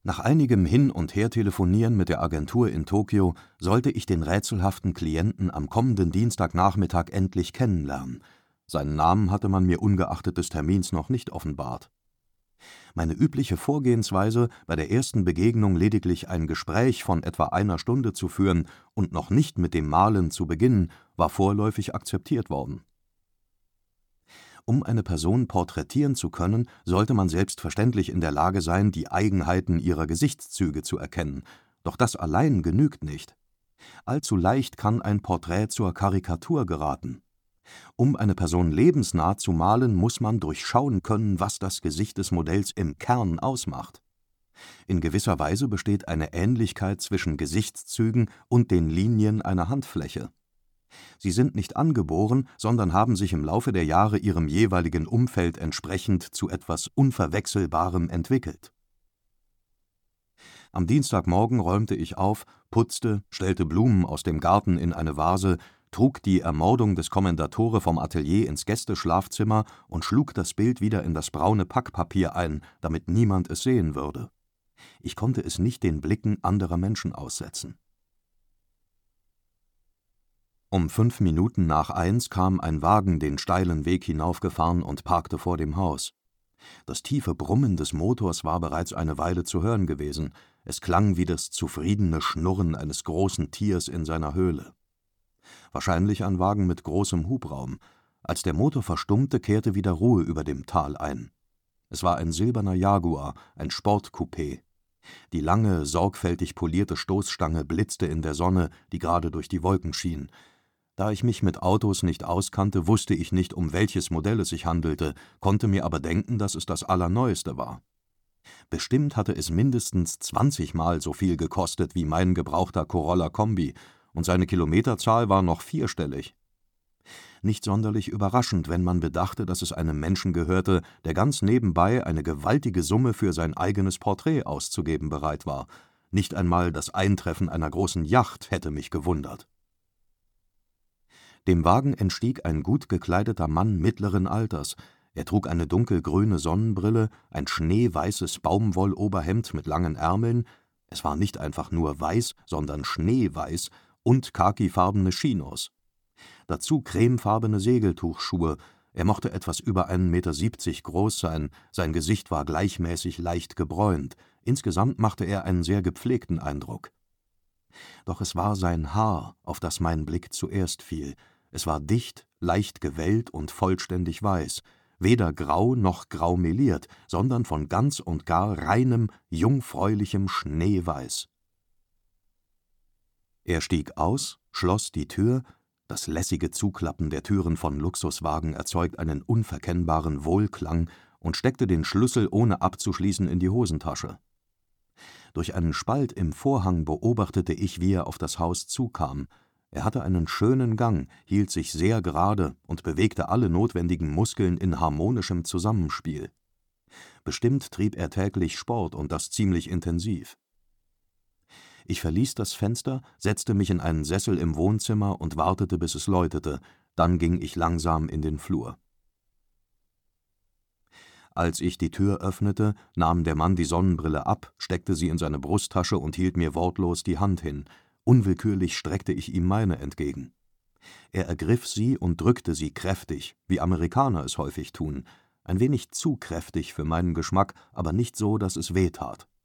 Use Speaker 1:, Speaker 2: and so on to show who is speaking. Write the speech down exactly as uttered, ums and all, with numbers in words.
Speaker 1: Nach einigem Hin- und Her-Telefonieren mit der Agentur in Tokio sollte ich den rätselhaften Klienten am kommenden Dienstagnachmittag endlich kennenlernen. Seinen Namen hatte man mir ungeachtet des Termins noch nicht offenbart. Meine übliche Vorgehensweise, bei der ersten Begegnung lediglich ein Gespräch von etwa einer Stunde zu führen und noch nicht mit dem Malen zu beginnen, war vorläufig akzeptiert worden. Um eine Person porträtieren zu können, sollte man selbstverständlich in der Lage sein, die Eigenheiten ihrer Gesichtszüge zu erkennen, doch das allein genügt nicht. Allzu leicht kann ein Porträt zur Karikatur geraten. Um eine Person lebensnah zu malen, muss man durchschauen können, was das Gesicht des Modells im Kern ausmacht. In gewisser Weise besteht eine Ähnlichkeit zwischen Gesichtszügen und den Linien einer Handfläche. Sie sind nicht angeboren, sondern haben sich im Laufe der Jahre ihrem jeweiligen Umfeld entsprechend zu etwas Unverwechselbarem entwickelt. Am Dienstagmorgen räumte ich auf, putzte, stellte Blumen aus dem Garten in eine Vase, trug die Ermordung des Commendatore vom Atelier ins Gästeschlafzimmer und schlug das Bild wieder in das braune Packpapier ein, damit niemand es sehen würde. Ich konnte es nicht den Blicken anderer Menschen aussetzen. Um fünf Minuten nach eins kam ein Wagen den steilen Weg hinaufgefahren und parkte vor dem Haus. Das tiefe Brummen des Motors war bereits eine Weile zu hören gewesen. Es klang wie das zufriedene Schnurren eines großen Tiers in seiner Höhle. Wahrscheinlich ein Wagen mit großem Hubraum. Als der Motor verstummte, kehrte wieder Ruhe über dem Tal ein. Es war ein silberner Jaguar, ein Sportcoupé. Die lange, sorgfältig polierte Stoßstange blitzte in der Sonne, die gerade durch die Wolken schien. Da ich mich mit Autos nicht auskannte, wusste ich nicht, um welches Modell es sich handelte, konnte mir aber denken, dass es das Allerneueste war. Bestimmt hatte es mindestens zwanzigmal so viel gekostet wie mein gebrauchter Corolla Kombi, und seine Kilometerzahl war noch vierstellig. Nicht sonderlich überraschend, wenn man bedachte, dass es einem Menschen gehörte, der ganz nebenbei eine gewaltige Summe für sein eigenes Porträt auszugeben bereit war. Nicht einmal das Eintreffen einer großen Yacht hätte mich gewundert. Dem Wagen entstieg ein gut gekleideter Mann mittleren Alters. Er trug eine dunkelgrüne Sonnenbrille, ein schneeweißes Baumwolloberhemd mit langen Ärmeln, es war nicht einfach nur weiß, sondern schneeweiß, und khakifarbene Chinos. Dazu cremefarbene Segeltuchschuhe. Er mochte etwas über einen Meter siebzig groß sein, sein Gesicht war gleichmäßig leicht gebräunt. Insgesamt machte er einen sehr gepflegten Eindruck. Doch es war sein Haar, auf das mein Blick zuerst fiel. Es war dicht, leicht gewellt und vollständig weiß, weder grau noch grau meliert, sondern von ganz und gar reinem, jungfräulichem Schneeweiß. Er stieg aus, schloss die Tür. Das lässige Zuklappen der Türen von Luxuswagen erzeugt einen unverkennbaren Wohlklang, und steckte den Schlüssel ohne abzuschließen in die Hosentasche. Durch einen Spalt im Vorhang beobachtete ich, wie er auf das Haus zukam. Er hatte einen schönen Gang, hielt sich sehr gerade und bewegte alle notwendigen Muskeln in harmonischem Zusammenspiel. Bestimmt trieb er täglich Sport, und das ziemlich intensiv. Ich verließ das Fenster, setzte mich in einen Sessel im Wohnzimmer und wartete, bis es läutete. Dann ging ich langsam in den Flur. Als ich die Tür öffnete, nahm der Mann die Sonnenbrille ab, steckte sie in seine Brusttasche und hielt mir wortlos die Hand hin. Unwillkürlich streckte ich ihm meine entgegen. Er ergriff sie und drückte sie kräftig, wie Amerikaner es häufig tun. Ein wenig zu kräftig für meinen Geschmack, aber nicht so, dass es weh tat.